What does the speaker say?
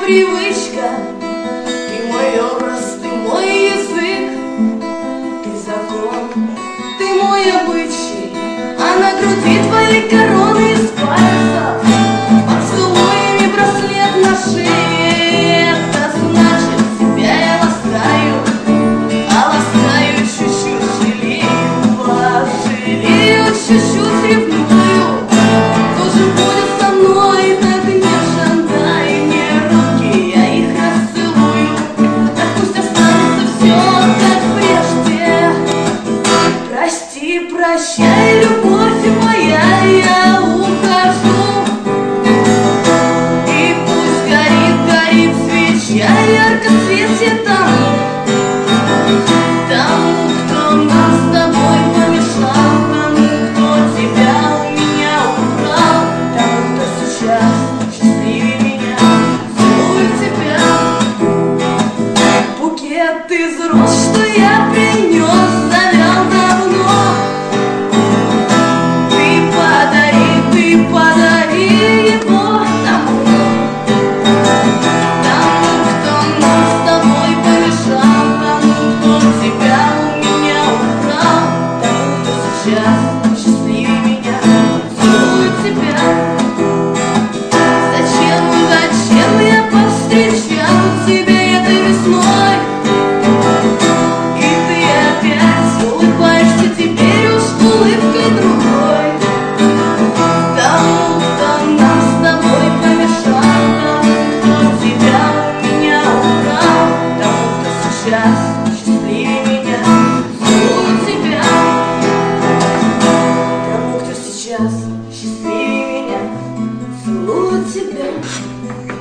привычка, ты мой образ, ты мой язык, ты закон, ты мой обычай, а на груди твоей короны из пальцев, поцелуями браслет на шее. Это значит, тебя я ласкаю, а ласкаю чуть-чуть жалею, пожалею, чуть-чуть ревную. Кто же будет со мной так нежно? Дай мне руки, я их расцелую. Так пусть останется все как прежде. Прости, прощай, любовь моя, я ухожу. И пусть горит, горит свеча, ярко светит тому, кто нам с тобой помешал, тому, кто тебя у меня украл, тому, кто сейчас счастливее меня целует тебя. Букет из роз, что я принес, завял давно. Ты подари его тому, кто нам с тобой помешал, тому, кто тебя у меня украл, тому, кто сейчас счастливее меня целует тебя. Зачем я повстречал тебя этой весной, и ты опять улыбаешься теперь уж улыбкой другой? Тому, кто нам с тобой помешал, тому, кто тебя у меня украл, тому, кто сейчас счастливее меня целует тебя. Тому, кто сейчас счастливее меня целует тебя.